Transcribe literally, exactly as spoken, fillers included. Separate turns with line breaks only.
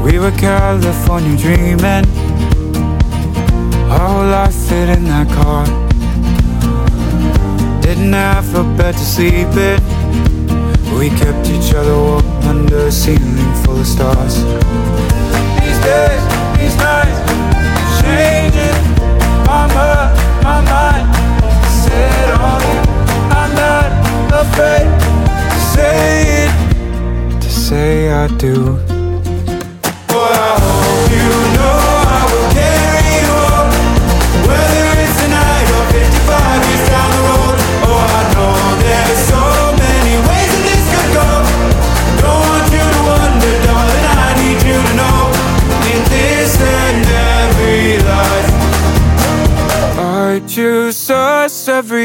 We were California dreaming, our whole life fit in that car. Didn't have a bed to sleep in, we kept each other warm under a ceiling full of stars. These days, these nights, changing my mind, my mind. Set on you, I'm not afraid to say it, to say I do. Boy, I hope you know I will carry you home, whether it's tonight or fifty-five years down the road. Oh, I know there's so many ways that this could go. Don't want you to wonder, darling, I need you to know, in this and every life, I choose us every